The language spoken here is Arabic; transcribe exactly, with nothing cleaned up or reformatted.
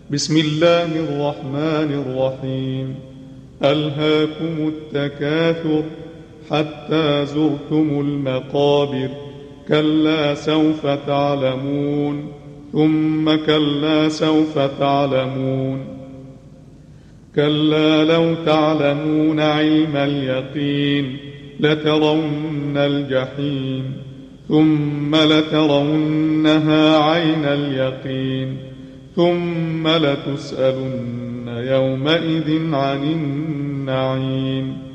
بسم الله الرحمن الرحيم. ألهاكم التكاثر حتى زرتم المقابر، كلا سوف تعلمون ثم كلا سوف تعلمون، كلا لو تعلمون علم اليقين لترون الجحيم ثم لترونها عين اليقين ثم لتسألن يومئذ عن النعيم.